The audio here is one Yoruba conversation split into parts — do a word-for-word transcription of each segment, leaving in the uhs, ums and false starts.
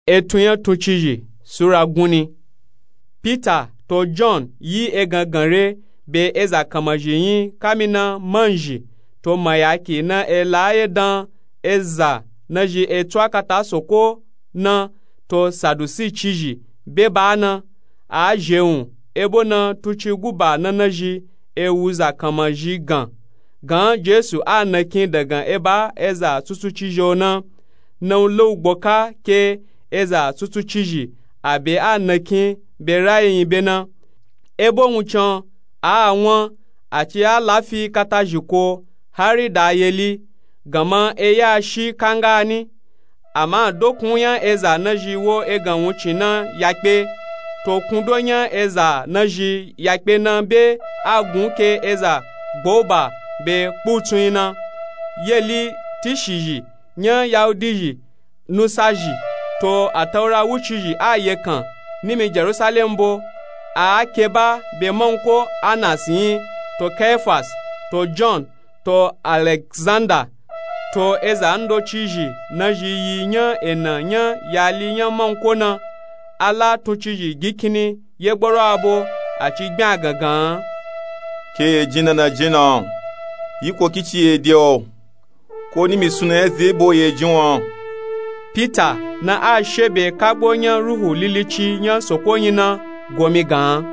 Etunya tuchiji sura guni. Peter to John yi eganganre be eza kamajiyin kamina manji to mayaki na elaye dan eza naji etwa kata soko na to sadusi chiji be bana a jeun ebo na tuchi guba na naji ewuza kamaji gan gan Jesu a nakin daga eba eza susu chijo na na lo gboka ke eza susu chiji abe a nakin be rayin be na ebo nwuchan a awon ati a lafi kata jiko hari da yeli gama eya shi kangani ama dokunya eza naji wo egan wuchi na yakpe to kundonya eza naji yakpe na be agun ke eza gboba be putuina yeli tishiji nya yaudiji nusaji to ataura wuchiji a yekan nimi Jerusalem bo a keba be monko Anasi to Caiaphas to John to Alexander to eza ndo chiji naji yinya enanya yali nya monko na ala to chiji gikini yegboro abo achi gba gangan ke jina na jina yiko kichi edio ko ni misuna ezebo ye jinwon Peter na a shebe kagbonya ruhu lilichi nya sokonyina gomi gan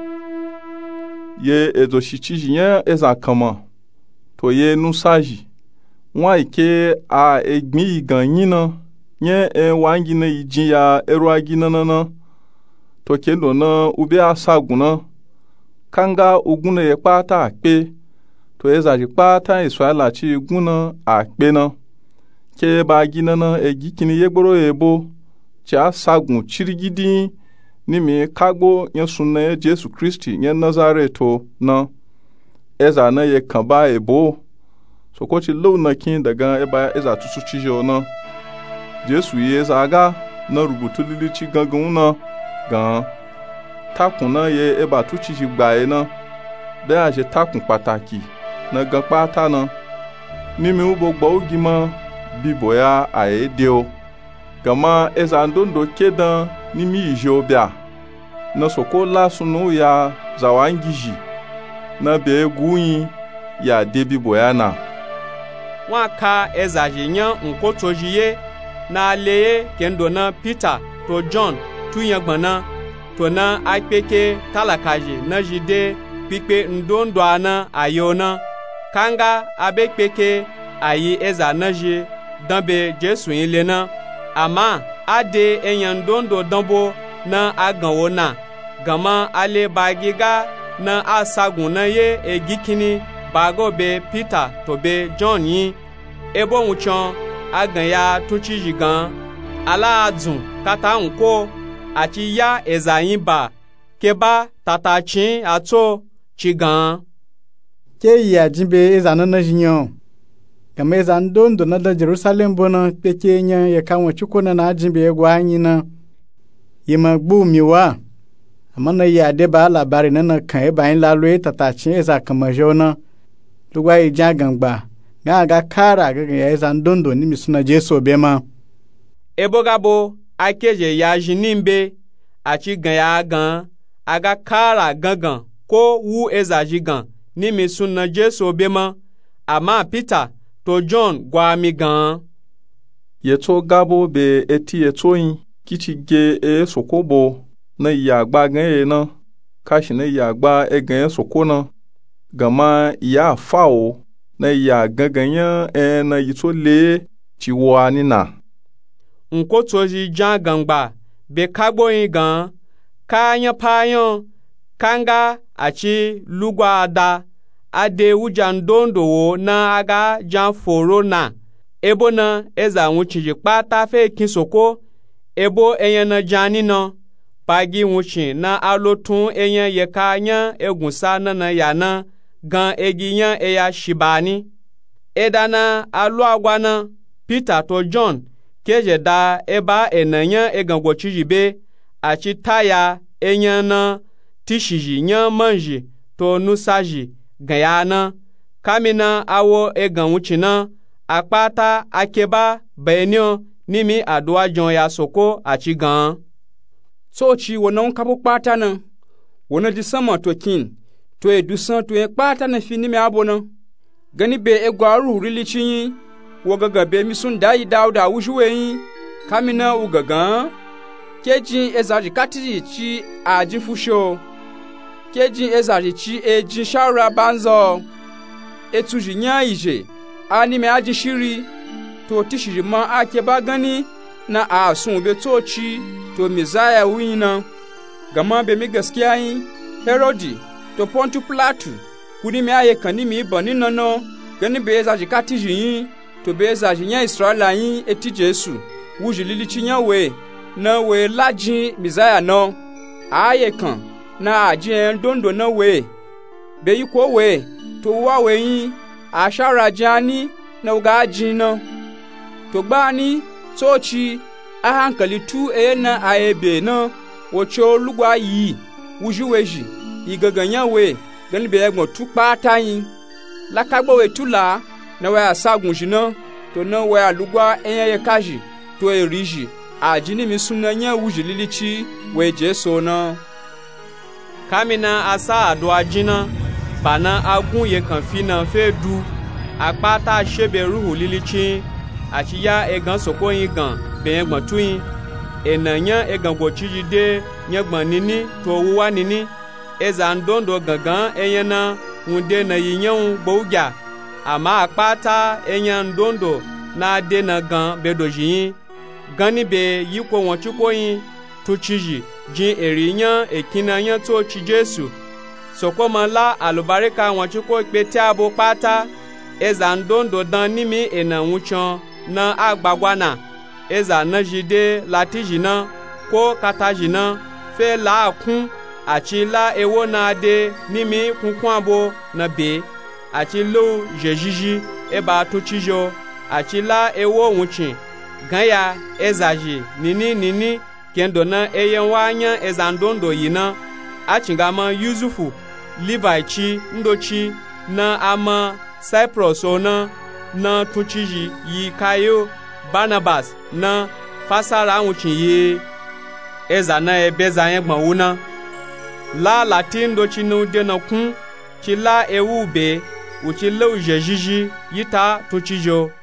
ye ezo shichiji nya eza kama to ye nusaji nwa ike a egmi ganyina nye e wangina ijiya erwagina na to kendo na ube asaguna kanga uguna ye pata akpe to eza ji pata Israela chi guna akpe na ke ba gina na egikini yegboro ebo cha sagun chirigidi nimi kagbo nya sunna Jesu Kristi nya Nazareto na eza na ye kaba ebo so ko chi lo na kin daga eba eza tusu chijo na Jesu ye zaga na rubutu lilichi gangun na gan takun na ye eba tuchi ji gbae na be a je takun pataki na gan pata na nimi ubo gba ogima biboya ae deo gama eza ndondo kedan nimi ijo bia na soko la sunu ya zawangiji na be guyin ya debi boyana waka eza jinya nkotojiye na leye kendo na Peter to John tuyagbana to na akpeke talakaji na jide pipe ndondo ana ayona kanga abekpeke ayi eza naji dambe Jesu ile na ama ade enyan dondo dambo na aganwo na gama ale bagiga na asagun na ye egikini bago be Peter to be John yi ebo nwuchan agan ya tuchiji gan ala adun kata nko ati ya ezayin ba keba tatachin ato chigan ke ya jimbe ezana na jinyo kama ezan dondo na da Jerusalem bona peke nya ya kanwa chukona na jimbe egwa anyi na yima gbu miwa amana ya de ba labari na na kan e ba yin lalwe tatachin eza kama jona lugwa ija gangba ga ga kara ga ya ezan dondo ni misuna Jesu bema ebogabo akeje ya jinimbe achi gan ya gan aga kara gangan ko wu ezaji gan ni misuna Jesu bema ama Peter to John gwa mi gan yeto gabo be eti etoyin kichi ge e sokobo na ya gba gan e na kashi na ya gba e gan sokona gama ya fao na ya gaganya e na yito le chiwa ni na nkotoji jan gangba be kagbo yin gan kanya payon kanga achi lugwa ada ade wujan dondo wo na aga jan foro na ebo na eza nwuchiji pata fe kinsoko ebo enyen na jani no pagi nwuchi na alotun enyen yeka nya egunsa na na ya na gan eginya eya shibani edana alu agwana Peter to John keje da eba enanya egangwochiji be achi taya enyen na tishiji nya manji to nusaji gayana kamina awo egan wuchina akpata akeba benio nimi adua jon ya soko a ci gan. Tsoci wonan kapo kpata nan, wona di sama to kin, to e dusan to e kpata na fi nimi abona. Gani be e gwaru rilici yi, wogaga be misun dayi dauda wujuwe yi, kamina ugagan, keji ezaji katiji ci a jin fusho, keji ezaji ci e jin shara banzo, etuji nya ije, anime aji shiri, to tishiri ma ake ba gani na a sun be toci to mizaya wina, gama be mi gaskiya yi, Herodi, to Pontu Pilatu, kuni mi aye kani mi bani nono, gani be ezaji katiji yi, to be ezaji nya Israela yi eti Jesu, wuji lilici nya we, na we laji mizaya no, aye kan, na aji en dondo na we, be yi ko we, to wa we yi, a shara jani na uga aji no, to gbani, toci, a hankali tu e na aebe no, wocho lugwa yi, wuji weji, igaganya we, gani be egmo tu kpata yi, lakagbo we tu la, na we asagun jina, to na we alugwa enye ye kaji, to e riji, ajini misuna nya wuji lilici, we Jesu na. Kamina asa adua jina, bana agun ye kan fi na fe du, akpata shebe ruhu lilici, achi ya egan soko yin gan, be egbon tu yin, enanya egan gochiji de, nyegban nini, to wuwa nini, eza ndondo gangan enyana, unde na yinyan bougya, ama akpata enyan ndondo na de na gan bedoji yin, gani be yiko wanchuko yin, tuchiji, jin erinyan ekinanyan to chi Jesu, soko man la alubarika wanchuko pete abo pata, eza ndondo dan nimi ena wuchan na agbagwana, eza najide latiji na, ko kataji na, fe la akun, achi la ewo na de nimi kunkwabo na be, achi lo jejiji eba tuchijo, achi la ewo wuchin, ganya ezaji nini nini, kendo na eyen wanya eza ndondo yina, achingama Yusufu, Levi chi, ndochi, na ama Cyprus ona, na tuchiji yi kayo, Barnabas, na fasara wuchin ye, eza na ebeza yen gbanwuna, la latin dochi no de na kun, chi la ewu be, uchi lo jejiji yita tuchijo.